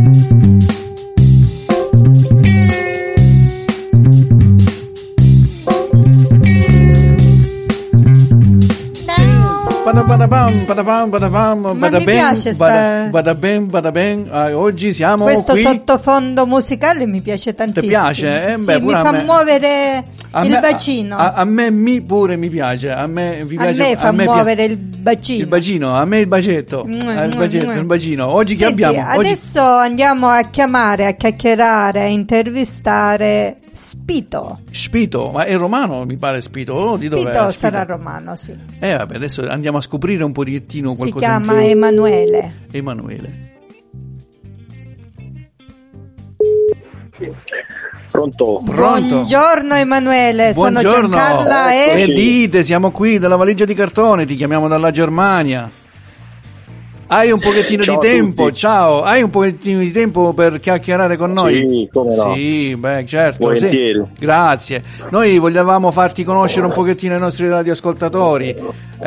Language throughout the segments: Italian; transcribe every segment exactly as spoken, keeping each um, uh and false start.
Badabam, badabam, badabam, Ma mi badabem, piace sta- bada- badabem, badabem. Ah, oggi siamo Questo qui. sottofondo musicale mi piace tantissimo. Ti piace? Eh, Sì, beh, mi pure a fa me. muovere A il me- bacino. A, a me mi pure mi piace. A me, mi A piace, me fa pi- muovere il bacino. il bacino, a me il bacetto. Mm, Eh, il mm, bacetto, mm. il bacino. Oggi che Senti, abbiamo? Oggi... adesso andiamo a chiamare, a chiacchierare, a intervistare Spito. Spito, ma è romano mi pare Spito. Oh, di dov'è? Spito Spito? sarà romano, sì. Eh vabbè, adesso andiamo a scoprire un pochettino Si qualcosa in chiama più. Emanuele. Emanuele. Pronto? Pronto? Buongiorno Emanuele, sono Buongiorno. Giancarla e... E dite, siamo qui dalla valigia di cartone, ti chiamiamo dalla Germania. Hai un pochettino Ciao di a tempo, tutti. ciao, hai un pochettino di tempo per chiacchierare con noi? Sì, come no. Sì, beh, certo. Volentieri. Sì. Grazie. Noi volevamo farti conoscere un pochettino i nostri radioascoltatori.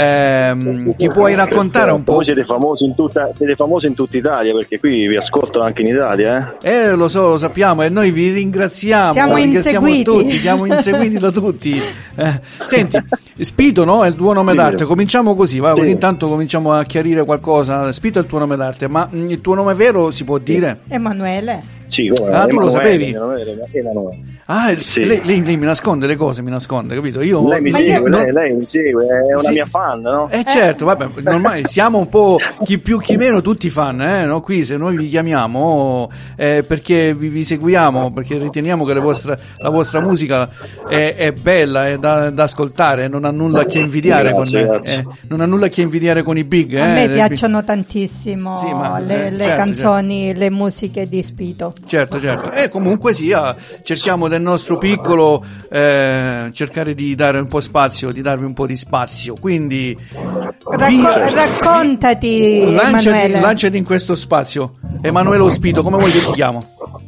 Ehm, ti puoi raccontare un po'? Voi siete famosi in tutta, siete famosi in tutta Italia, perché qui vi ascoltano anche in Italia, eh? Eh, lo so, lo sappiamo e noi vi ringraziamo. Siamo ringraziamo inseguiti. tutti, siamo inseguiti da tutti. Eh, senti, Spito, no? È il tuo nome Sì. d'arte. Cominciamo così, va? Sì. Così intanto cominciamo a chiarire qualcosa. Spito è il tuo nome d'arte, ma mh, il tuo nome vero si può dire? Emanuele. Sì, come Ah, tu lo Emanuele, sapevi? Emanuele, Emanuele. Ah, Sì. lei, lei- lei mi nasconde le cose, mi nasconde, capito? Io Lei mi Ma segue, io- lei, lei mi segue, è una Sì. mia fan, no? Eh certo, vabbè, normale, siamo un po' chi più chi meno tutti fan, eh, no? Qui se noi vi chiamiamo eh, perché vi, vi seguiamo, perché riteniamo che le vostre- la vostra musica è, è bella, è da, da ascoltare, non ha nulla a che invidiare Grazie, con grazie. eh, non ha nulla a che invidiare con i big, eh, A me del- piacciono tantissimo Sì, ma- le, eh, le certo, canzoni, le musiche di Spito. Certo, certo. E comunque sia, cerchiamo del nostro piccolo eh, cercare di dare un po' spazio, di darvi un po' di spazio. Quindi Racco- vi- raccontati, lanciati, Emanuele. lanciati in questo spazio. Emanuele Ospito, come vuoi che ti chiamo?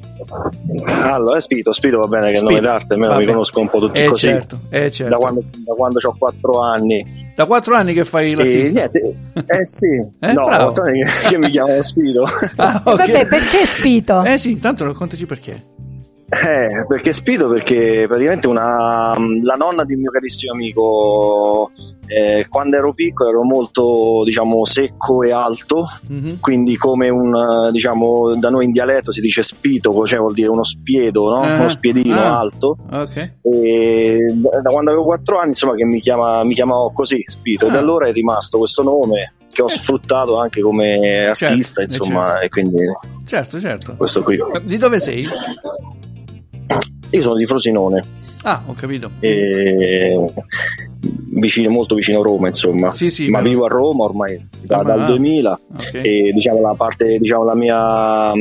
Allora, è Spito, Spito va bene, che è il Spito, nome d'arte, almeno va mi bene. conosco un po' tutti Eh, così. certo, eh, certo. Da quando, da quando ho quattro anni. Da quattro anni che fai E l'artista? niente, eh sì, Eh, no, bravo. quattro anni che, che mi chiamano Spito. Ah, ok. Vabbè, perché Spito? Eh sì, intanto raccontaci perché. Eh, perché Spito? Perché praticamente una, la nonna di un mio carissimo amico, eh, quando ero piccolo ero molto, diciamo, secco e alto, Mhm. quindi come un, eh, diciamo, da noi in dialetto si dice spito, cioè vuol dire uno spiedo, no? Ah, Uno spiedino ah. alto. Ok. E da da quando avevo quattro anni, insomma, che mi chiama, mi chiamavo così, Spito, e Ah. da allora è rimasto questo nome che ho sfruttato anche come artista, Certo, insomma, eh, e quindi Certo, certo. questo qui. Di dove sei? Io sono di Frosinone. Ah, ho capito. E vicino, molto vicino a Roma, insomma. Sì, sì, ma ma- vivo a Roma ormai da- Ah, dal ma- duemila. Ok. E diciamo la parte, diciamo la mia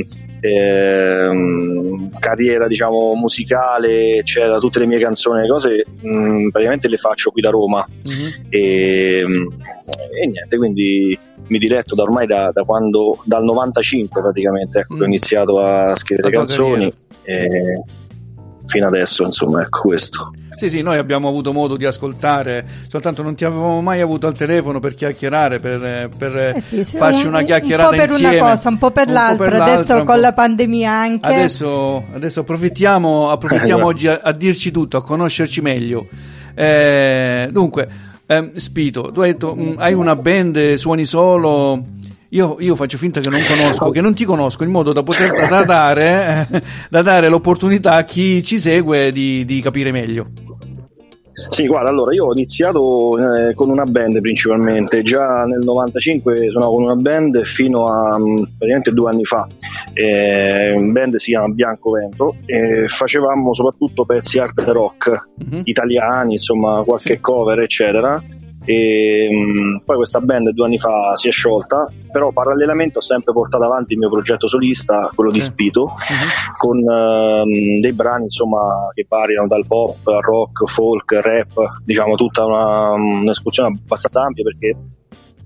ehm, carriera, diciamo, musicale, eccetera, tutte le mie canzoni, le cose mh, praticamente le faccio qui da Roma. Mhm. E, e niente, quindi mi diletto da ormai da, da quando, dal novantacinque praticamente, ecco, Mm. che ho iniziato a scrivere La tua canzoni e fino adesso, insomma, ecco questo. Sì, sì, noi abbiamo avuto modo di ascoltare, soltanto non ti avevamo mai avuto al telefono per chiacchierare, per, per Eh sì, sì, farci un- una chiacchierata un po' per insieme. una cosa, un po' per l'altra, adesso un con po'. la pandemia anche. Adesso, adesso approfittiamo, approfittiamo Eh, oggi a, a dirci tutto, a conoscerci meglio. Eh, dunque, ehm, Spito, tu hai detto, mh, hai una band, suoni solo. Io, io faccio finta che non conosco, che non ti conosco, in modo da poter da dare, eh, da dare l'opportunità a chi ci segue di, di capire meglio. Sì, guarda, allora io ho iniziato eh, con una band principalmente, già nel novantacinque suonavo con una band fino a mh, praticamente due anni fa, eh, un band si chiama Biancovento e facevamo soprattutto pezzi art rock Mhm. italiani, insomma qualche Sì. cover eccetera. E mh, poi questa band due anni fa si è sciolta, però parallelamente ho sempre portato avanti il mio progetto solista, quello di Sì. Spito, Mhm. con ehm, dei brani insomma che variano dal pop al rock, folk, rap, diciamo tutta una, un'escursione abbastanza ampia, perché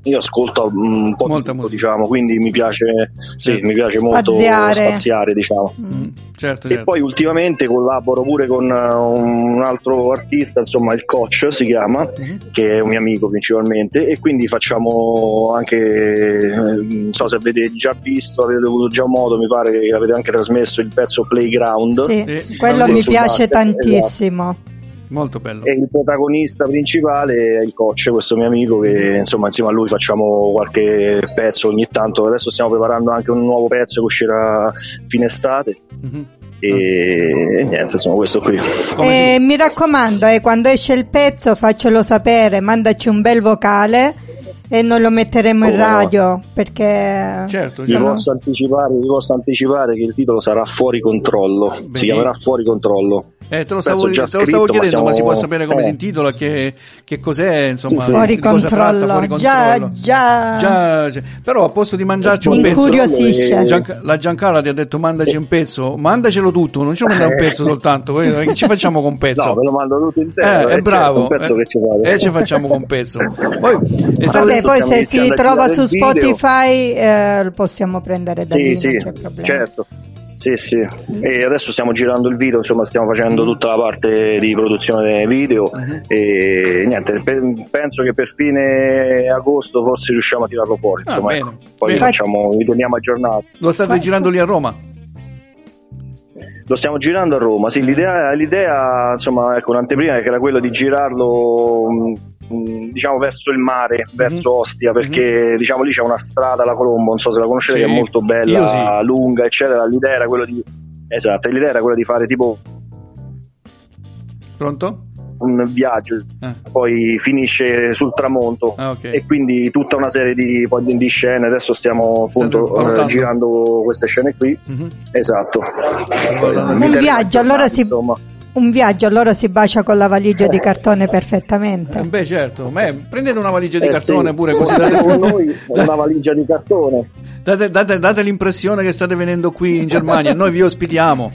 io ascolto un po' Molta di tutto, musica. diciamo, quindi mi piace, sì, Certo. mi piace Spaziare. molto spaziare, diciamo. Mm, certo, E certo. poi ultimamente collaboro pure con uh, un altro artista, insomma il Coach si chiama, Mhm. che è un mio amico principalmente, e quindi facciamo anche, eh, non so se avete già visto, avete avuto già modo, mi pare che avete anche trasmesso il pezzo Playground. Sì, Sì, quello sì, mi sul piace basket, tantissimo. Molto bello. E il protagonista principale è il Coach, questo mio amico, che insomma insieme a lui facciamo qualche pezzo ogni tanto. Adesso stiamo preparando anche un nuovo pezzo che uscirà fine estate. Mhm. E, e niente, insomma, questo qui. Come E mi raccomando, eh, quando esce il pezzo faccelo sapere, mandaci un bel vocale e non lo metteremo in Oh, no. radio perché Certo, Vi certo. posso anticipare, vi posso anticipare che il titolo sarà Fuori Controllo. Bene. Si chiamerà Fuori Controllo. Eh, te lo Pezzo stavo, già te lo stavo scritto, ma chiedendo, ma, siamo- si può sapere come eh. si intitola, che, che cos'è, insomma, Sì, sì. fuori di cosa tratta, controllo. fuori Già, controllo. già, Già, cioè, però a posto di mangiarci un Fuori pezzo, incuriosisce. controllo e- Gian- la Giancarla ti ha detto mandaci un pezzo, mandacelo tutto, non ci mandare un pezzo soltanto, eh, che ci facciamo con un pezzo? No, ve lo mando tutto Eh, intero. è eh, bravo, certo, un pezzo eh, che ci fate. e ci facciamo con un pezzo. Poi, e stavo- Vabbè, adesso poi stiamo se iniziando si a trova girare su il video. Spotify eh, lo possiamo prendere da Sì, lì, sì, non c'è problema. certo. Sì, sì. E adesso stiamo girando il video, insomma, stiamo facendo tutta la parte di produzione video e niente, pe- penso che per fine agosto forse riusciamo a tirarlo fuori, Ah, insomma, bene, ecco. Poi bene. facciamo, vi teniamo aggiornati. Lo state Fa- girando lì a Roma? Lo stiamo girando a Roma, sì, l'idea, l'idea insomma, ecco, un'anteprima che era quello di girarlo mh, mh, diciamo verso il mare, verso Ostia, perché diciamo lì c'è una strada, la Colombo, non so se la conoscete, Sì, che è molto io bella, sì. lunga, eccetera. L'idea era quello di esatto, l'idea era quella di fare tipo Pronto? un viaggio, Ah, poi finisce sul tramonto. ah, ok. E quindi tutta una serie di, poi di scene. Adesso stiamo appunto State valutando? eh, girando queste scene qui. Mhm. Esatto. valutando. Mi Un terremo viaggio, allora aggiornati, si, insomma. un viaggio allora si bacia con la valigia di cartone Eh, perfettamente. beh, certo, Beh, prendete una valigia di Eh, cartone sì. pure così Con date, noi una valigia di cartone. date, date- date l'impressione che state venendo qui in Germania, noi vi ospitiamo.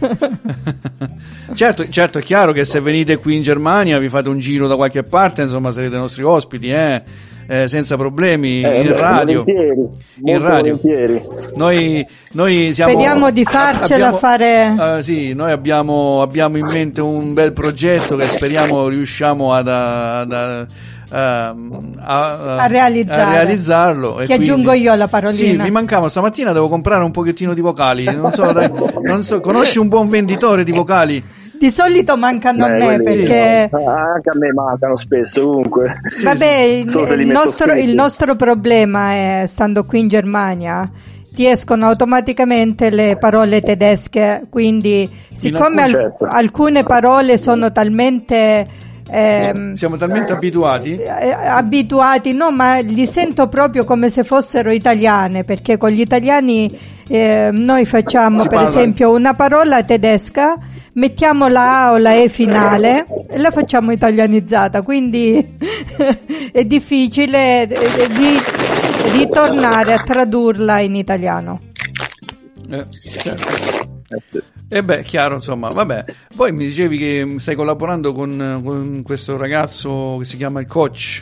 certo, certo, è chiaro che se venite qui in Germania vi fate un giro da qualche parte, insomma sarete nostri ospiti, eh? Eh, senza problemi, Eh, in beh, radio. volentieri, In molto radio. volentieri. Noi, noi siamo, Speriamo di farcela abbiamo- fare. eh, sì, noi abbiamo, abbiamo in mente un bel progetto che speriamo riusciamo ad, ad- ad- a, a- A realizzare. a realizzarlo. E Ti aggiungo quindi- io la parolina. Sì, mi mancava stamattina, devo comprare un pochettino di vocali. Non so, dai, non so, conosci un buon venditore di vocali? Di solito mancano a Beh, me quelli- perché Ah, anche a me mancano spesso comunque. vabbè, il, Solo se li il metto nostro, scritti. il nostro problema è, stando qui in Germania, ti escono automaticamente le parole tedesche, quindi siccome alcun- al- certo. alcune parole sono talmente ehm, Siamo talmente abituati. eh, abituati, no, ma li sento proprio come se fossero italiane, perché con gli italiani eh, noi facciamo Si per parla- esempio una parola tedesca, mettiamo la A o la E finale e la facciamo italianizzata, quindi è difficile eh, ri- ritornare a tradurla in italiano. Eh, certo. Eh, sì. E beh, chiaro, insomma, vabbè. Poi mi dicevi che stai collaborando con, con questo ragazzo che si chiama il Coach.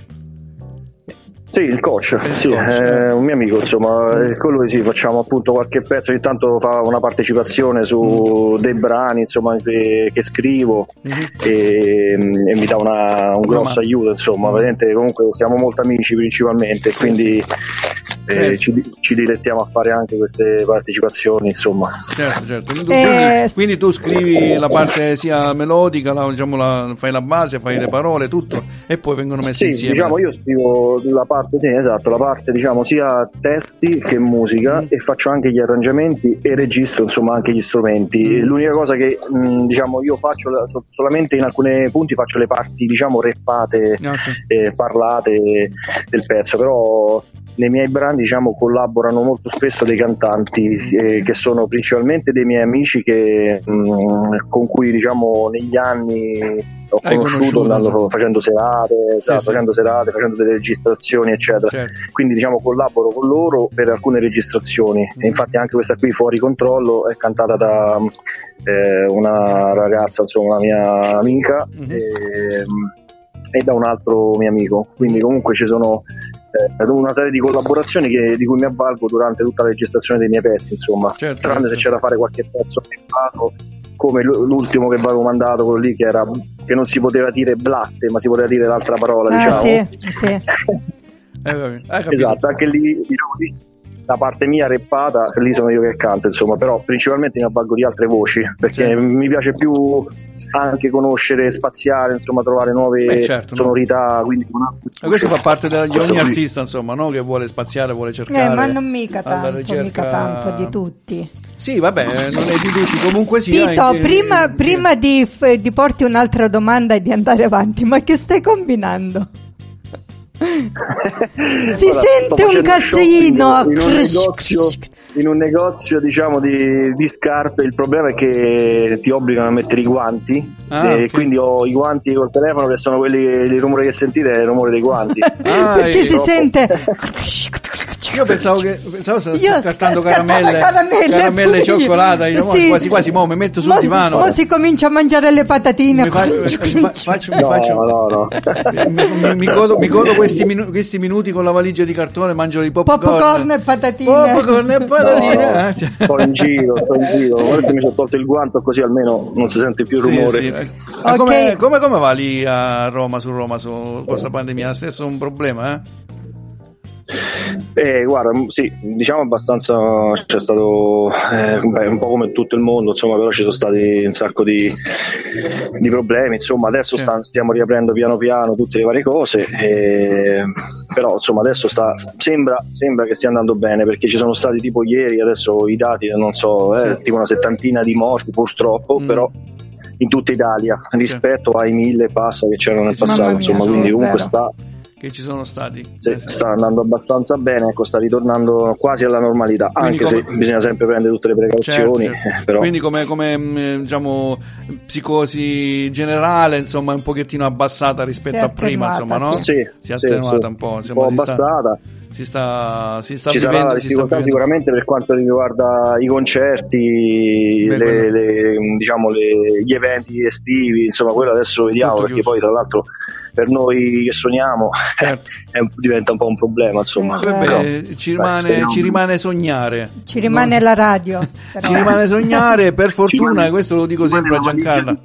Sì, il Coach, Il sì, Coach, è eh. un mio amico, insomma, e con lui sì, facciamo appunto qualche pezzo, ogni tanto fa una partecipazione Mm. su dei brani, insomma, che, che scrivo e, e mi dà una, un grosso mano. aiuto, insomma, veramente comunque siamo molto amici principalmente, quindi eh, Eh. ci, ci dilettiamo a fare anche queste partecipazioni, insomma. Certo, certo. Quindi, Eh, quindi- quindi tu scrivi la parte sia melodica, la, diciamo, la, fai la base, fai le parole, tutto, e poi vengono messe Sì, insieme. diciamo io scrivo la parte, sì, esatto, la parte diciamo sia testi che musica Mm. e faccio anche gli arrangiamenti e registro insomma anche gli strumenti. Mm. L'unica cosa che mh, diciamo io faccio la- so- solamente in alcuni punti faccio le parti diciamo rappate, Ok. eh, parlate del pezzo, però nei miei brani diciamo collaborano molto spesso dei cantanti eh, che sono principalmente dei miei amici che, mh, con cui diciamo negli anni ho Hai conosciuto, conosciuto, andando, sì. facendo serate, esatto, sì. facendo serate, facendo delle registrazioni eccetera. Certo. Quindi diciamo collaboro con loro per alcune registrazioni Mm. e infatti anche questa qui Fuori Controllo è cantata da eh, una ragazza, insomma una mia amica Mhm. e, e da un altro mio amico, quindi comunque ci sono una serie di collaborazioni che, di cui mi avvalgo durante tutta la registrazione dei miei pezzi, insomma, certo, tranne certo. se c'è da fare qualche pezzo come l'ultimo che avevo mandato, quello lì che era che non si poteva dire blatte ma si poteva dire l'altra parola, ah, diciamo sì, sì. eh, esatto, anche lì diciamo lì la parte mia reppata, lì sono io che canto, insomma, però principalmente mi avvalgo di altre voci perché certo. mi piace più anche conoscere, spaziare, insomma, trovare nuove Beh, certo, sonorità, no? quindi e questo fa parte della, di ogni artista, insomma, no? Che vuole spaziare, vuole cercare, eh, ma non mica tanto, ricerca... mica tanto di tutti. Sì, vabbè, non è di tutti, comunque sia. Tito, anche... prima, prima di, di porti un'altra domanda e di andare avanti, ma che stai combinando? Si Guarda, sente un casino in un negozio, in un negozio diciamo di, di scarpe. Il problema è che ti obbligano a mettere i guanti, ah, e okay. quindi ho i guanti col telefono che sono quelli, il rumore che sentite è il rumore dei guanti. Ah, perché si troppo... sente. Io pensavo che pensavo se io scartando caramelle, caramelle, caramelle cioccolata, io sì. quasi quasi mo mi metto sul mo, divano. Mo si comincia a mangiare le patatine. Mi faccio, mi faccio, mi no, faccio no, no. mi, mi, mi, godo, mi godo questi, minu- questi minuti con la valigia di cartone, mangio i popcorn, popcorn e patatine. Popcorn e patatine. No, no. Sto in giro, sto in giro. Guarda, mi sono tolto il guanto così almeno non si sente più il sì, rumore. Sì. Okay. Come, come, come va lì a Roma, su Roma, su questa pandemia? Stesso un problema, eh? Eh, guarda, sì, diciamo abbastanza, c'è stato eh, beh, un po' come tutto il mondo, insomma, però ci sono stati un sacco di, di problemi, insomma, adesso sta, stiamo riaprendo piano piano tutte le varie cose, eh, però insomma adesso sta, sembra, sembra che stia andando bene, perché ci sono stati tipo ieri, adesso i dati non so, eh, sì. tipo una settantina di morti purtroppo, mm. però in tutta Italia rispetto ai mille passa che c'erano nel passato, mia, insomma, quindi comunque sta che ci sono stati sì, eh, sì. sta andando abbastanza bene, ecco, sta ritornando quasi alla normalità, quindi anche come... se bisogna sempre prendere tutte le precauzioni, certo, certo. Però... quindi come, come diciamo psicosi generale, insomma, un pochettino abbassata rispetto a prima, insomma, no? Sì, si è attenuata sì, un po', insomma, un po' abbassata. Si sta, si sta ci vivendo, sarà la difficoltà sicuramente per quanto riguarda i concerti, Beh, le, le, diciamo le, gli eventi estivi, insomma, quello adesso lo vediamo, perché poi tra l'altro per noi che suoniamo, certo. è, diventa un po' un problema, insomma. Beh, però, ci, rimane, beh, ci rimane sognare, ci rimane no? la radio, però. Ci rimane sognare, per fortuna, rimane, questo lo dico sempre a Giancarla.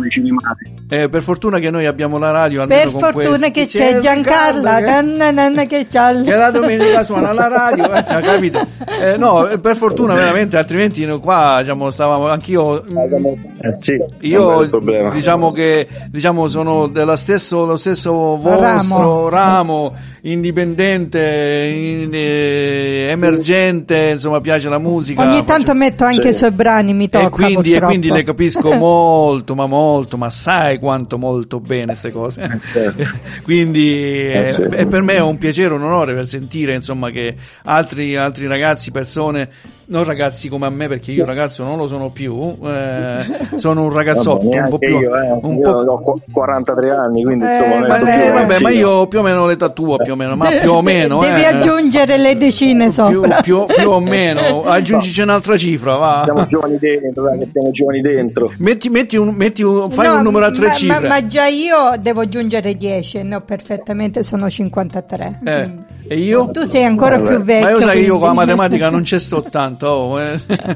Eh, per fortuna che noi abbiamo la radio, per fortuna che c'è, c'è Giancarla che, che, che la domenica suona la radio, eh, capito? Eh, no, per fortuna veramente, altrimenti qua diciamo stavamo anch'io eh sì, io diciamo che diciamo sono dello stesso lo stesso vostro ramo, ramo indipendente, in, eh, emergente, insomma, piace la musica. Ogni tanto faccio... metto anche sì. i suoi brani, mi tocca, e quindi, purtroppo. e quindi le capisco molto, ma molto, ma sai quanto molto bene queste cose. Certo. Quindi eh, eh, sì. è per me è un piacere, un onore per sentire, insomma, che altri, altri ragazzi, persone, non ragazzi come a me, perché io ragazzo non lo sono più, eh, sono un ragazzotto, vabbè, un po' più io, eh, un io po'... ho quarantatré anni, quindi eh, insomma, ma, più eh, vabbè, ma io più o meno l'età tua, più o meno, ma più o meno devi eh, aggiungere le decine sopra, più, più, più o meno, aggiungici un'altra cifra, va. Siamo giovani dentro, dai, che stiamo giovani dentro. Metti, metti un, metti un, fai no, un numero a tre ma, cifre. Ma, ma già io devo aggiungere dieci, no, perfettamente, sono cinquantatré. Eh. E io? Tu sei ancora Vabbè. più vecchio. Ma io sai quindi... che io con la matematica non ci sto tanto. Oh, eh.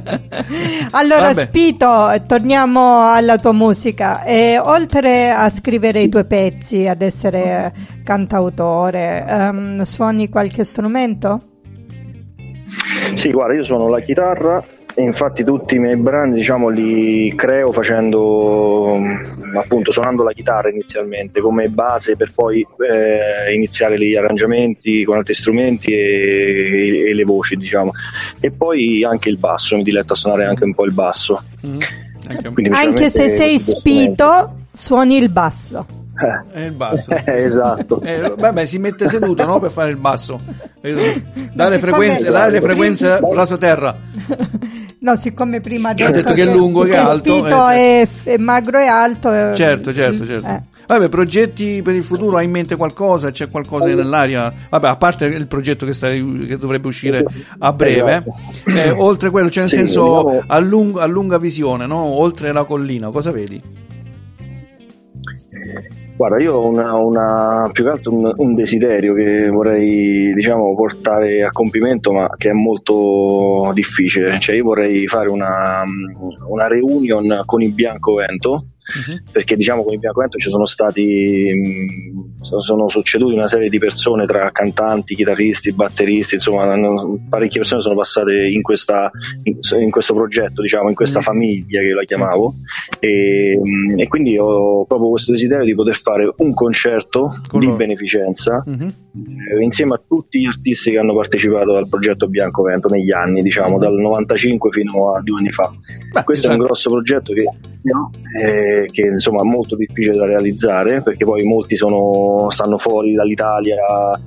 Allora, Vabbè. Spito, torniamo alla tua musica. E oltre a scrivere i tuoi pezzi, ad essere cantautore, um, suoni qualche strumento? Sì, guarda, io suono la chitarra. E infatti tutti i miei brani, diciamo, li creo facendo, appunto, suonando la chitarra inizialmente come base, per poi eh, iniziare gli arrangiamenti con altri strumenti e, e le voci, diciamo, e poi anche il basso, mi diletto a suonare anche un po' il basso. Mm. Anche, anche se sei Spito, suoni il basso. È il basso, eh, esatto. Eh, vabbè, si mette seduto, no, per fare il basso. Dà le frequenze, dà le frequenze raso terra. No, siccome prima ha detto, detto che, che è lungo, che, che è alto, Spito eh, è, è magro e alto. Certo, certo, certo. Eh. Vabbè, progetti per il futuro, hai in mente qualcosa? C'è qualcosa nell'aria? Vabbè, a parte il progetto che, stai, che dovrebbe uscire a breve, esatto. eh, oltre quello, cioè nel sì, senso diciamo... a, lung- a lunga visione, no? Oltre la collina, cosa vedi? Guarda, io ho una, una, più che altro un, un desiderio che vorrei, diciamo, portare a compimento, ma che è molto difficile. Cioè, io vorrei fare una, una reunion con i Biancovento, uh-huh. perché diciamo con i Biancovento ci sono stati, sono succeduti una serie di persone tra cantanti, chitarristi, batteristi, insomma, parecchie persone sono passate in questa, in, in questo progetto, diciamo, in questa uh-huh. famiglia che la chiamavo, e, e quindi ho proprio questo desiderio di poter fare un concerto con di loro. beneficenza uh-huh. eh, insieme a tutti gli artisti che hanno partecipato al progetto Biancovento negli anni, diciamo, uh-huh. dal novantacinque fino a due anni fa. Beh, questo esatto. è un grosso progetto che, eh, che insomma è molto difficile da realizzare, perché poi molti sono, stanno fuori dall'Italia,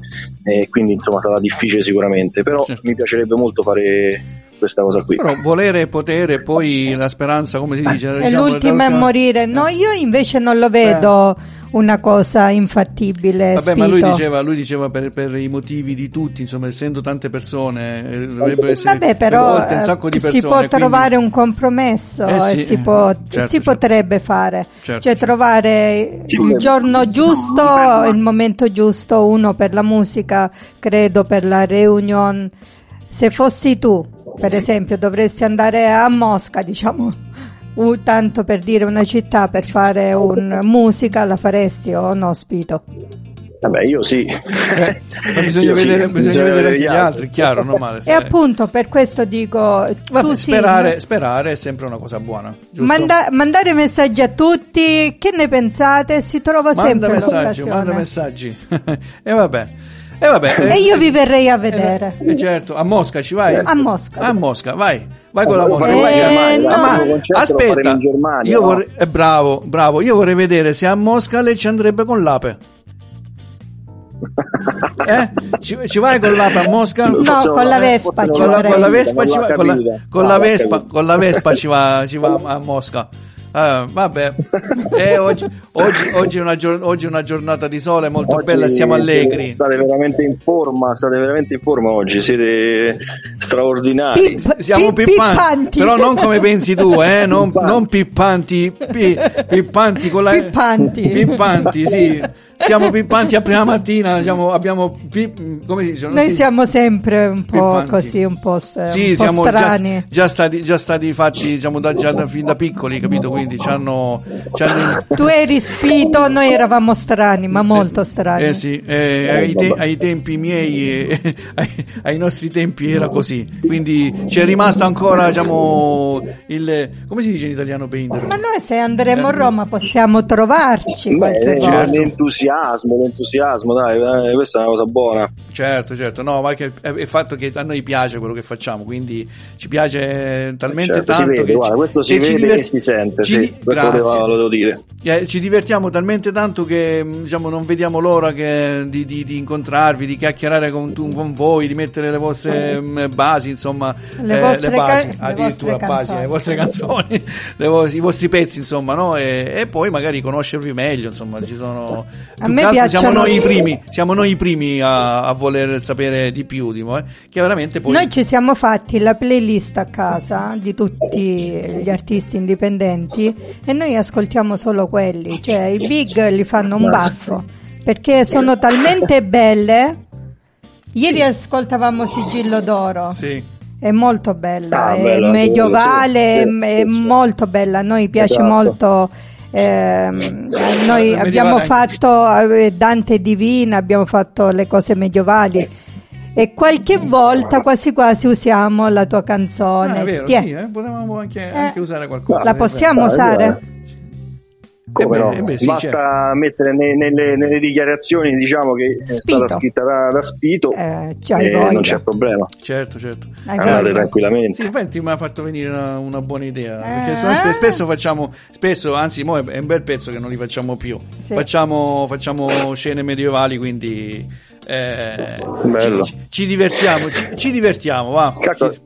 e eh, quindi insomma sarà difficile sicuramente, però certo. mi piacerebbe molto fare questa cosa qui. Però volere e potere, poi la speranza, come si dice, è diciamo, l'ultima a morire. No, io invece non lo vedo eh. una cosa infattibile. Vabbè, Spito. ma lui diceva, lui diceva per, per i motivi di tutti, insomma, essendo tante persone, dovrebbero essere Vabbè, però volte un sacco di persone, si può quindi... trovare un compromesso eh sì, e si, può, certo, si certo. potrebbe fare, certo, cioè certo. trovare sì, il giorno giusto, il momento giusto, uno per la musica, credo per la reunion. Se fossi tu, per esempio, dovresti andare a Mosca, diciamo, uh, tanto per dire una città, per fare un musica, la faresti o no, Spito? Vabbè, io sì. Eh, ma bisogna io vedere, sì, bisogna vedere anche gli altri, altri, chiaro, normale. E appunto per questo dico, vabbè, tu sperare, sì, sperare è sempre una cosa buona. Giusto? Manda, mandare messaggi a tutti, che ne pensate? Si trova manda sempre messaggi, l'occasione. manda messaggi. E vabbè. E vabbè, e eh, io vi verrei a vedere. Eh, eh, certo, a Mosca ci vai? A Mosca. A Mosca, vai. Vai con la eh, Mosca. Eh, vai. no. Ma aspetta, Germania, io no? vorrei, eh, bravo, bravo, io vorrei vedere se a Mosca lei ci andrebbe con l'ape. Eh? Ci, ci vai con l'ape a Mosca? No, Facciamo, con la eh, Vespa ci con la, vorrei. con la Vespa ci va, con la, con la ah, Vespa, con la Vespa ci va, ci va a Mosca. Ah, vabbè, eh, oggi, oggi, oggi, è una gior- oggi è una giornata di sole molto oggi bella, siamo allegri. State veramente in forma, state veramente in forma oggi, siete straordinari. Pip, siamo pip, pippanti, pippanti, però non come pensi tu, eh? non, non pippanti, pi, pippanti con la pippanti, pippanti, sì. Siamo pippanti a prima mattina, diciamo, abbiamo pi- come si dice? Noi si... siamo sempre un po' pippanti. Così, un po', sì, un po siamo strani. Già, già stati già stati fatti, diciamo, da, già da, fin da piccoli, capito? Quindi c'hanno, c'hanno... Tu eri Spito, noi eravamo strani, ma molto strani. Eh sì, eh, ai, te- ai tempi miei, eh, ai, ai nostri tempi era così. Quindi c'è rimasto ancora, diciamo, il, come si dice in italiano painter? Ma noi se andremo a Roma possiamo trovarci qualche Beh, volta. L'entusiasmo, l'entusiasmo, dai, eh, questa è una cosa buona. Certo, certo, no, ma che è il fatto che a noi piace quello che facciamo, quindi ci piace talmente certo, tanto si vede, che, guarda, questo si che vede ci diver- e si sente, ci, sì, questo devo, lo devo dire. Eh, ci divertiamo talmente tanto che, diciamo, non vediamo l'ora che, di, di, di incontrarvi, di chiacchierare con, con voi, di mettere le vostre mh, basi, insomma, le, eh, vostre le basi, ca- addirittura le basi, le vostre canzoni, le vo- i vostri pezzi, insomma, no? E, e poi magari conoscervi meglio, insomma, ci sono. A me piacciono. Siamo noi i primi, siamo noi i primi a, a voler sapere di più, di eh, che veramente poi. Noi ci siamo fatti la playlist a casa di tutti gli artisti indipendenti e noi ascoltiamo solo quelli, cioè i big li fanno un baffo perché sono talmente belle. Ieri sì. Ascoltavamo Sigillo d'Oro. Sì. È molto bella, ah, è bella, medievale, sì, sì, è sì. molto bella, a noi piace esatto. molto. Eh, noi abbiamo fatto eh, Dante Divina, abbiamo fatto le cose medievali e qualche volta quasi quasi usiamo la tua canzone. Ah, è vero, Ti è? sì, eh? Potevamo anche, eh, anche usare qualcosa. La possiamo usare? Come eh beh, no? eh beh, sì, basta certo. mettere ne, nelle, nelle dichiarazioni, diciamo che è Spito. stata scritta da, da Spito eh, e non c'è problema. Certo, certo. Andate tranquillamente. Sì, infatti mi ha fatto venire una, una buona idea. Eh? Perché sono, spesso, spesso facciamo, spesso, anzi, mo è un bel pezzo che non li facciamo più. Sì. Facciamo, facciamo scene medievali, quindi eh, Bello. ci, ci divertiamo, ci, ci divertiamo, va. Ci,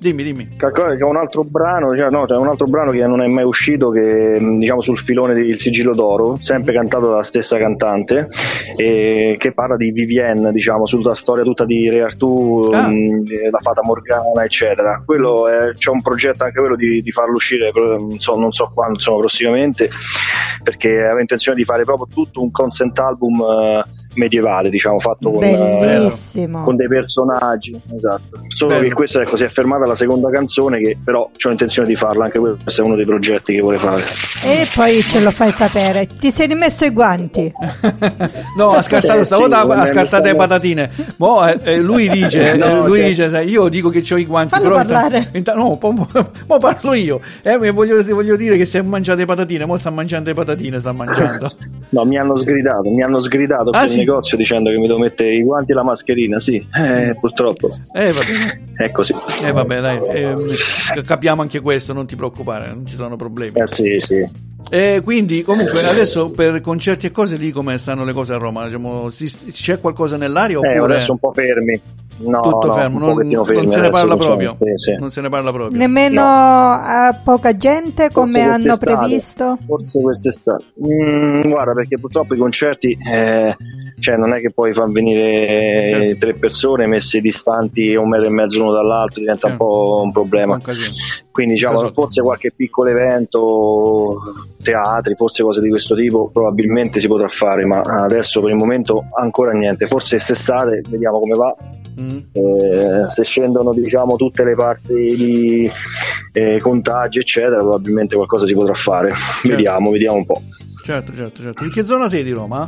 Dimmi, dimmi. Calcolate che è un altro brano, cioè, no, c'è un altro brano che non è mai uscito, che diciamo sul filone del Sigillo d'Oro, sempre cantato dalla stessa cantante, e che parla di Vivienne, diciamo, sulla storia tutta di Re Artù, ah. mh, la fata Morgana, eccetera. Quello è, c'è un progetto anche quello di, di farlo uscire, non so, non so quando, insomma, prossimamente, perché avevo intenzione di fare proprio tutto un concept album uh, medievale, diciamo, fatto con, uh, con dei personaggi, esatto. Solo Bello. Che questa, ecco, si è fermata la seconda canzone, che però ho intenzione di farla, anche questo è uno dei progetti che vuole fare. E poi ce lo fai sapere. Ti sei rimesso i guanti? No, ha scartato, eh, stavo sì, da, ha scartato le patatine. Mo, eh, lui dice, no, lui okay. dice, sai, io dico che ho i guanti, Fallo però parlare. Intanto, intanto, no, po, po, po parlo io. Eh, voglio, voglio dire che si è mangiato le patatine, mo sta mangiando le patatine, sta mangiando. No, mi hanno sgridato, mi hanno sgridato ah, per sì? il negozio dicendo che mi devo mettere i guanti e la mascherina, sì, eh, purtroppo. Eh, vabbè. È così. Eh, vabbè, dai, eh, capiamo anche questo, non ti preoccupare, non ci sono problemi. Eh, sì, sì. E quindi, comunque, adesso per concerti e cose lì, come stanno le cose a Roma? Diciamo, si, c'è qualcosa nell'aria oppure? Eh, adesso un po' fermi. No, tutto no, fermo, non, fermi, non se ne parla proprio. Sì, sì. Non se ne parla proprio. Nemmeno no. A poca gente come forse hanno previsto? Forse quest'estate. Mm, guarda, perché purtroppo i concerti, eh, cioè non è che puoi far venire certo. tre persone messe distanti un metro e mezzo l'uno dall'altro, diventa certo. un po' un problema. Un Quindi diciamo Caso. forse qualche piccolo evento, teatri, forse cose di questo tipo probabilmente si potrà fare, ma adesso per il momento ancora niente. Forse quest'estate vediamo come va. Mm. Eh, se scendono, diciamo, tutte le parti di eh, contagi eccetera, probabilmente qualcosa si potrà fare. Certo. Vediamo, vediamo un po'. Certo, certo, certo. Di che zona sei di Roma?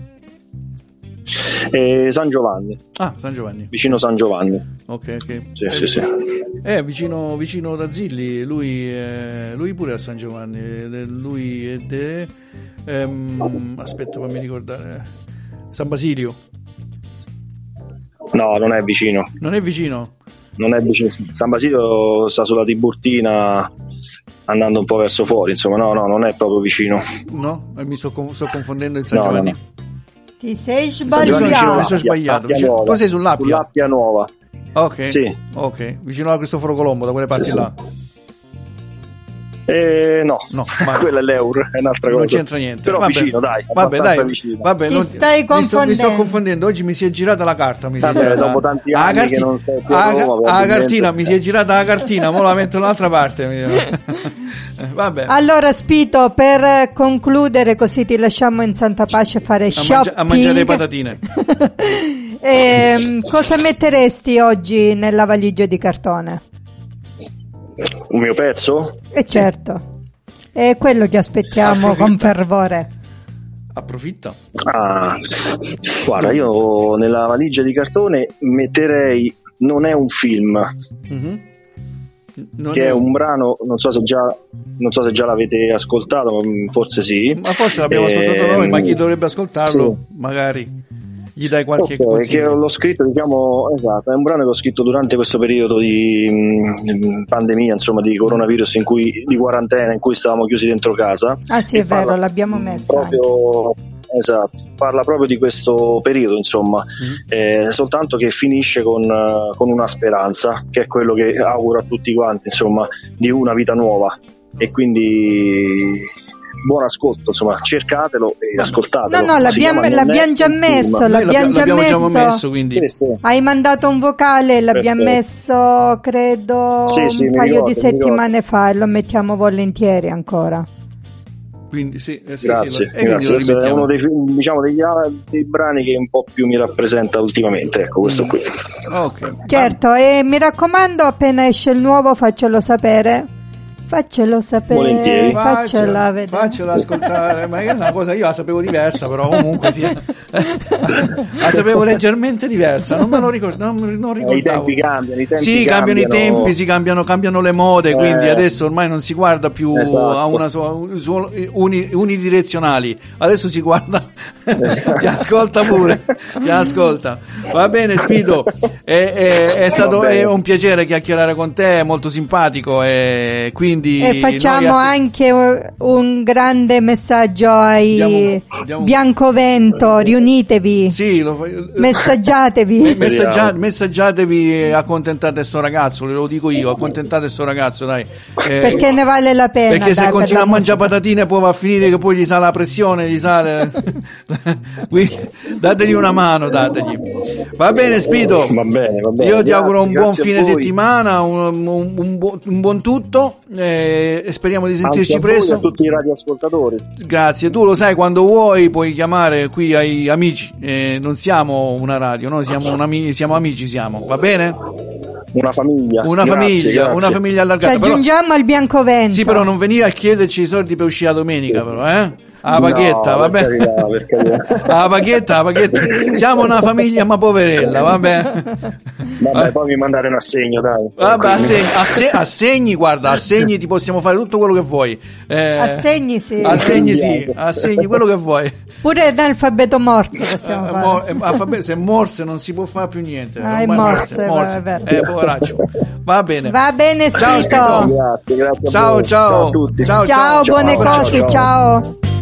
Eh, San Giovanni. Ah, San Giovanni. Vicino San Giovanni. Ok, ok. Sì, eh, sì, sì. Eh, vicino, vicino da Zilli, lui, eh, lui pure a San Giovanni. Lui è de, ehm, aspetta, fammi ricordare. San Basilio. No, non è vicino. Non è vicino? Non è vicino. San Basilio sta sulla Tiburtina, andando un po' verso fuori, insomma, no, no, non è proprio vicino. No? Mi sto, sto confondendo il San no, Giovanni. No, no. Ti sei sbagliato. Mi sono sbagliato. Vicino, tu sei sull'Appia? Sull'Appia Nuova. Ok. Sì. Ok, vicino a Cristoforo Colombo, da quelle parti sì, là. Sì. Eh, no, no, quella è l'Eur, è un'altra cosa. Non c'entra niente. Però vabbè. vicino, dai. Vabbè, dai. Vicino. Vabbè, ti non, stai confondendo. Mi sto, mi sto confondendo. Oggi mi si è girata la carta. Mi si vabbè, è girata dopo tanti anni carti- che non sei più a Roma, la cartina, mi si è girata la cartina, mo la metto un'altra parte. Vabbè. Allora, Spito, per concludere, così ti lasciamo in santa pace fare a shopping. Mangia- a mangiare le patatine. e, cosa metteresti oggi nella valigia di cartone? Un mio pezzo? E certo. È quello che aspettiamo Approfitta. con fervore. Approfitta. Ah, guarda, io nella valigia di cartone metterei Non è un film, mm-hmm. non che è... è un brano, non so se già non so se già l'avete ascoltato, forse sì. Ma forse l'abbiamo e... ascoltato noi, ma chi dovrebbe ascoltarlo? Sì. Magari gli dai qualche okay, consiglio. Che l'ho scritto, diciamo, esatto, è un brano che ho scritto durante questo periodo di mh, pandemia, insomma, di coronavirus, in cui, di quarantena, in cui stavamo chiusi dentro casa. Ah sì, è vero, l'abbiamo messo proprio anche. Esatto, parla proprio di questo periodo, insomma, mm-hmm. eh, soltanto che finisce con, con una speranza, che è quello che auguro a tutti quanti, insomma, di una vita nuova. E quindi buon ascolto, insomma, cercatelo e ascoltatelo. No, no, l'abbiamo, l'abbiamo già messo, l'abbiamo, già, l'abbiamo messo. già messo, quindi. Sì, sì. Hai mandato un vocale, l'abbiamo Perfetto. messo, credo, sì, sì, un paio ricordo, di settimane fa, e lo mettiamo volentieri ancora. Quindi sì, eh, sì grazie, sì, grazie. Questo è uno dei, diciamo, degli, dei brani che un po' più mi rappresenta ultimamente, ecco, questo qui. Okay. Certo, e mi raccomando, appena esce il nuovo faccelo sapere. Faccelo sapere, volentieri. faccela vedere. Faccela ascoltare, ma è una cosa, io la sapevo diversa, però comunque sì. La sapevo leggermente diversa, non me lo ricordo, non, non ricordavo. I tempi cambiano, i tempi sì, cambiano, cambiano i tempi, si cambiano, cambiano le mode, eh. quindi adesso ormai non si guarda più esatto. a una sola, uni, unidirezionali, adesso si guarda, si ascolta pure, si ascolta. Va bene, Spito, è, è, è stato è un piacere chiacchierare con te, è molto simpatico, e quindi quindi e facciamo aspe- anche un grande messaggio ai Diamo- diamo- Biancovento, riunitevi, sì, lo fa- messaggiatevi. Messaggia- messaggiatevi e accontentate sto ragazzo, lo dico io, accontentate sto ragazzo, dai. Eh, Perché ne vale la pena. perché se dai, continua a per la mangiare musica. patatine poi va a finire che poi gli sale la pressione, gli sale. Quindi dategli una mano, dategli. Va bene, Spito. Va bene, va bene. Io ti Grazie, auguro un buon grazie a fine voi. settimana, un, un- un buon, un buon tutto eh, e speriamo di sentirci Anche a voi e presto. a tutti i radioascoltatori. Grazie, tu lo sai, quando vuoi puoi chiamare qui ai amici, eh, non siamo una radio, noi siamo, un ami- siamo amici, siamo, va bene? Una famiglia. Una Grazie, famiglia, grazie. una famiglia Ci allargata. Però, aggiungiamo al Biancovento. sì, però non venire a chiederci i soldi per uscire la domenica, però, eh? La paghetta, No, va per bene? carità, per carità. La paghetta, la paghetta. Siamo una famiglia ma poverella, va bene? Vabbè, poi mi mandate un assegno, dai. Vabbè, assegni, asse- assegni, guarda, assegni ti possiamo fare tutto quello che vuoi. Eh, Assegni sì. Assegni sì, assegni quello che vuoi. Pure d'alfabeto morse possiamo Eh, fare. mo- eh, alfabe- se morse non si può fare più niente. Ah, è Ormai morse, morse. va- va- Eh, poveraccio. Va bene. Va bene, Ciao, Spito. Spito. Grazie, grazie a Ciao, voi. ciao. Ciao a tutti. Ciao, Ciao, buone ciao, cose, ciao. ciao.